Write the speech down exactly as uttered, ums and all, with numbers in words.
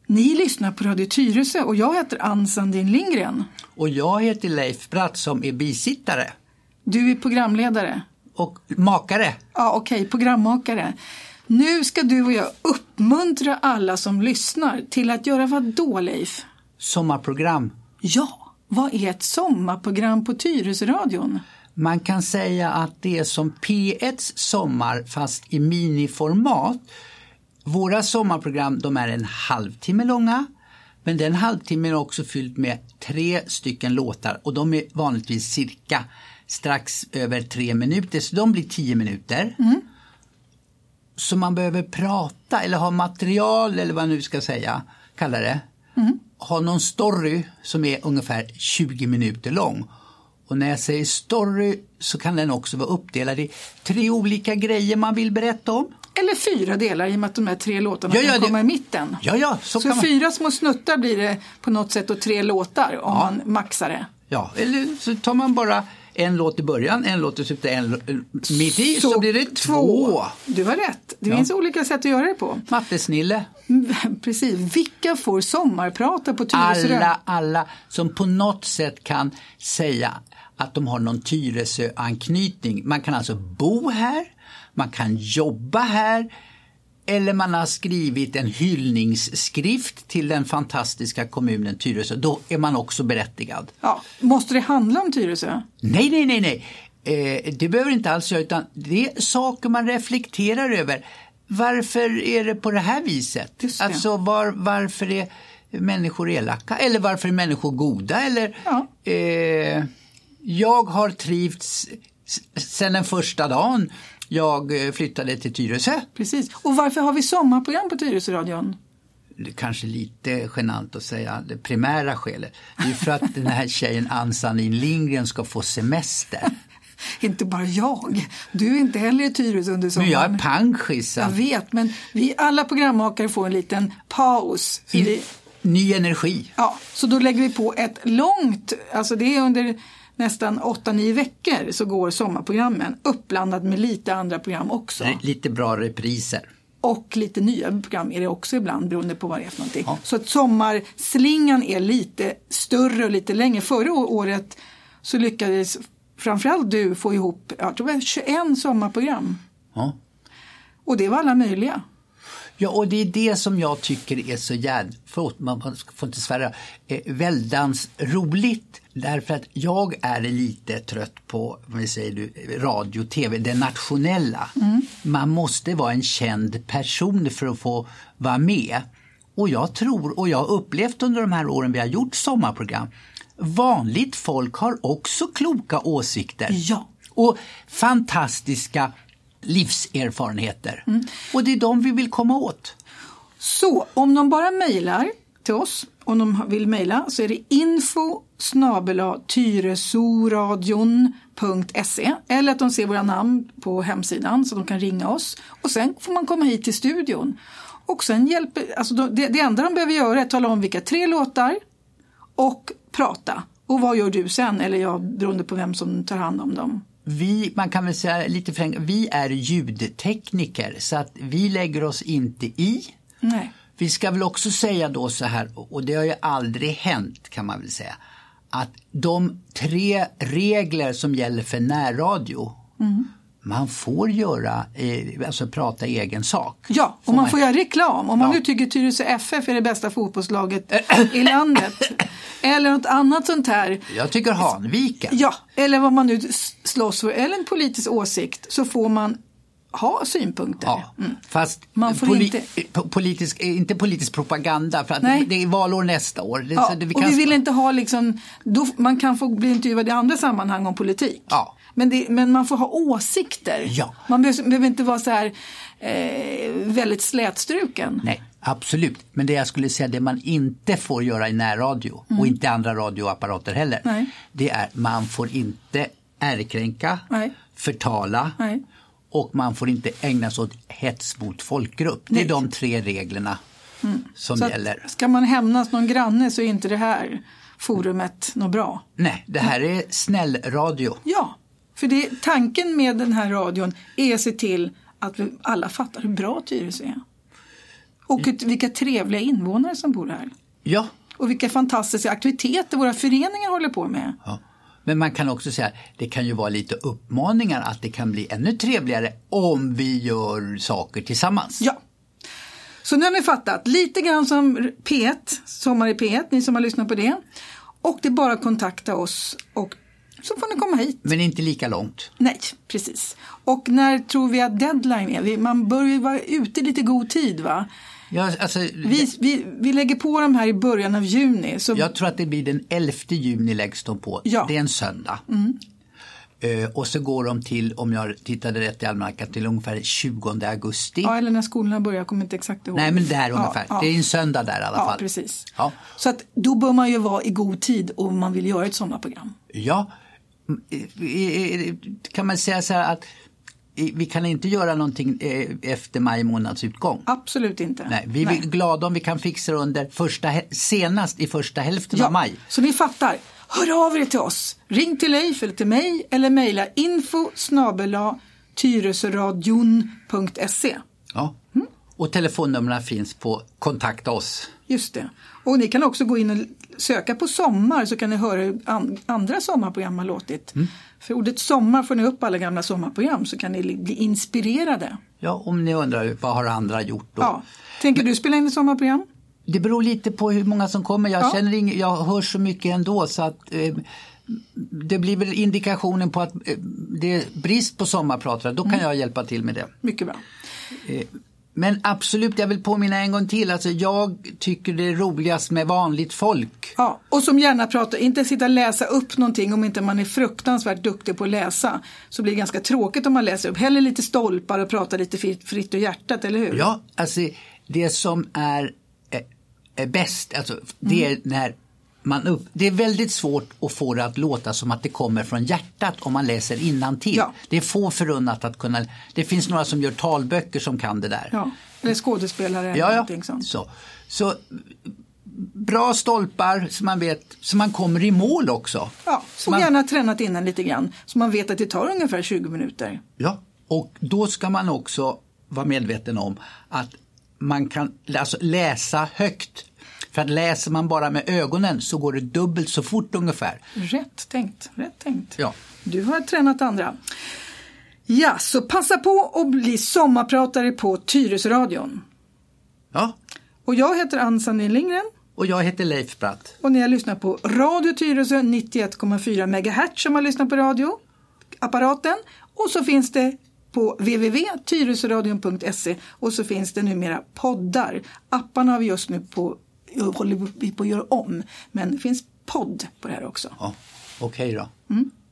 Ni lyssnar på Radio Tyresö och jag heter Ann Sandin Lindgren. Och jag heter Leif Bratt som är bisittare. Du är programledare. Och makare. Ja, okej, okay, programmakare. Nu ska du och jag uppmuntra alla som lyssnar till att göra vad då, Leif? Sommarprogram. Ja, vad är ett sommarprogram på Tyresöradion? Man kan säga att det är som P ett:s sommar fast i miniformat. Våra sommarprogram, de är en halvtimme långa, men den halvtimmen är också fylld med tre stycken låtar och de är vanligtvis cirka strax över tre minuter, så de blir tio minuter. Mm. Så man behöver prata eller ha material eller vad man nu ska säga, kalla det. Mm. Ha någon story som är ungefär tjugo minuter lång. Och när jag säger story så kan den också vara uppdelad i tre olika grejer man vill berätta om. Eller fyra delar i och med att de här tre låtarna ja, ja, kan komma det... i mitten. Ja, ja, så, så kan man... fyra små snuttar blir det på något sätt och tre låtar om ja. man maxar det. Ja, eller så tar man bara en låt i början, en låt i slutet, en mitt i, så, så blir det två. två. Du har rätt. Det ja. finns olika sätt att göra det på. Mattesnille. Precis. Vilka får sommarprata på Tyresö? Alla, alla som på något sätt kan säga att de har någon Tyresö-anknytning. Man kan alltså bo här, man kan jobba här, eller man har skrivit en hyllningsskrift till den fantastiska kommunen Tyresö. Då är man också berättigad. Ja, måste det handla om Tyresö? Nej, nej, nej, nej. Eh, det behöver inte alls göra, utan det är saker man reflekterar över. Varför är det på det här viset? Just det. Alltså var, varför är människor elaka? Eller varför är människor goda? Eller... Ja. Eh, jag har trivts sedan den första dagen jag flyttade till Tyresö. Precis. Och varför har vi sommarprogram på Tyresöradion? Det är kanske lite genant att säga det primära skälet. Det är för att den här tjejen Ann Sandin Lindgren ska få semester. Inte bara jag. Du är inte heller i Tyresö under sommaren. Men jag är pangskissa. Jag vet, men vi alla programmakare får en liten paus. I, vi... Ny energi. Ja, så då lägger vi på ett långt, alltså det är under... nästan åtta nio veckor så går sommarprogrammen uppblandat med lite andra program också. Lite bra repriser. Och lite nya program är det också ibland beroende på vad det är för någonting. Ja. Så att sommarslingan är lite större och lite längre. Förra året så lyckades framförallt du få ihop jag tror det var tjugoett sommarprogram. Ja. Och det var alla möjliga. Ja, och det är det som jag tycker är så jävligt, förlåt, man får inte svära, eh, väldans roligt. Därför att jag är lite trött på, vad säger du, radio, tv, det nationella. Mm. Man måste vara en känd person för att få vara med. Och jag tror, och jag har upplevt under de här åren vi har gjort sommarprogram, vanligt folk har också kloka åsikter. Ja. Och fantastiska livserfarenheter. Mm. Och det är de vi vill komma åt. Så om de bara mejlar till oss, om de vill mejla, så är det info snabel-a tyresoradion punkt se eller att de ser våra namn på hemsidan så de kan ringa oss. Och sen får man komma hit till studion. Och sen hjälper, alltså det, det enda de behöver göra är att tala om vilka tre låtar och prata. Och vad gör du sen? Eller jag, beroende på vem som tar hand om dem. Vi, man kan väl säga lite förenklat, vi är ljudtekniker så att vi lägger oss inte i. Nej. Vi ska väl också säga då så här, och det har ju aldrig hänt kan man väl säga, att de tre regler som gäller för närradio, mm. man får göra, eh, alltså prata egen sak. Ja, och får man, man får göra reklam. Om man ja. nu tycker Tyresö F F är det bästa fotbollslaget i landet. Eller något annat sånt här. Jag tycker Hanviken. Ja, eller vad man nu slåss för. Eller en politisk åsikt. Så får man ha synpunkter. Ja, mm. fast man får poli- inte... politisk, inte politisk propaganda för att Nej. det är valår nästa år. Det, ja, så det, vi och kan... vi vill inte ha liksom, då, man kan få bli intervjuad i andra sammanhang om politik. Ja. Men, det, men man får ha åsikter. Ja. Man behöver, behöver inte vara så här eh, väldigt slätstruken. Nej, absolut. Men det jag skulle säga, det man inte får göra i närradio mm. och inte andra radioapparater heller. Nej. Det är, man får inte ärekränka, Nej. förtala. Nej. Och man får inte ägna sig åt hets mot folkgrupp. Det är Nej. de tre reglerna mm. som så gäller. Ska man hämnas någon granne så är inte det här forumet något bra. Nej, det här är snäll radio. Ja, för det, tanken med den här radion är att se till att vi alla fattar hur bra Tyresö är. Och mm. vilka trevliga invånare som bor här. Ja. Och vilka fantastiska aktiviteter våra föreningar håller på med. Ja. Men man kan också säga att det kan ju vara lite uppmaningar att det kan bli ännu trevligare om vi gör saker tillsammans. Ja. Så nu har ni fattat, lite grann som P ett, Sommar i P ett, ni som har lyssnat på det. Och det är bara att kontakta oss och så får ni komma hit. Men inte lika långt. Nej, precis. Och när tror vi att deadline är? Man bör ju vara ute lite god tid, va? Ja, alltså, vi, vi, vi lägger på dem här i början av juni. Så... Jag tror att det blir den elfte juni läggs de på. Ja. Det är en söndag. Mm. Uh, och så går de till, om jag tittade rätt i almanackan, till ungefär tjugonde augusti. Ja, eller när skolorna börjar, jag kommer inte exakt ihåg. Nej, men där ungefär. Ja, det är en söndag där i alla ja, fall. Precis. Ja, precis. Så att då bör man ju vara i god tid om man vill göra ett sommarprogram. Ja, kan man säga så här att vi kan inte göra någonting efter maj månads utgång. Absolut inte. Nej, vi är Nej. glada om vi kan fixa det under första, senast i första hälften ja, av maj. Så ni fattar, hör av er till oss. Ring till Leif eller till mig eller mejla info snabel-a tyresöradion punkt se. Ja, mm. och telefonnumren finns på kontakta oss. Just det. Och ni kan också gå in och söka på sommar så kan ni höra hur an- andra sommarprogram har låtit. Mm. För ordet sommar får ni upp alla gamla sommarprogram så kan ni bli inspirerade. Ja, om ni undrar vad har andra gjort då? Ja. Tänker Men, du spela in ett sommarprogram? Det beror lite på hur många som kommer. Jag, ja. känner ing- jag hör så mycket ändå så att eh, det blir väl indikationen på att eh, det är brist på sommarpratare. Då kan mm. jag hjälpa till med det. Mycket bra. Eh, Men absolut, jag vill påminna en gång till. Alltså, jag tycker det är roligast med vanligt folk. Ja, och som gärna pratar, inte sitta och läsa upp någonting om inte man är fruktansvärt duktig på att läsa. Så blir det ganska tråkigt om man läser upp. Hellre lite stolpar och pratar lite fritt, fritt och hjärtat, eller hur? Ja, alltså det som är, är, är bäst, alltså, det är mm. när man upp, det är väldigt svårt att få det att låta som att det kommer från hjärtat om man läser innantill. Ja. Det är få förunnat att kunna, det finns några som gör talböcker som kan det där. Ja, eller skådespelare eller ja, någonting ja. sånt. Så, så bra stolpar så man vet, så man kommer i mål också. Ja, och man, gärna tränat innan lite grann så man vet att det tar ungefär tjugo minuter. Ja, och då ska man också vara medveten om att man kan alltså läsa högt. För att läser man bara med ögonen så går det dubbelt så fort ungefär. Rätt tänkt, rätt tänkt. Ja. Du har tränat andra. Ja, så passa på att bli sommarpratare på Tyresöradion. Ja. Och jag heter Ann-Sandin Lindgren. Och jag heter Leif Bratt. Och ni har lyssnat på Radio Tyresö nittioett komma fyra megahertz som har lyssnat på radioapparaten. Och så finns det på w w w punkt tyresöradion punkt se och så finns det numera poddar. Apparna har vi just nu på håller vi på att göra om. Men det finns podd på det här också. Ja, okej okay då. Mm.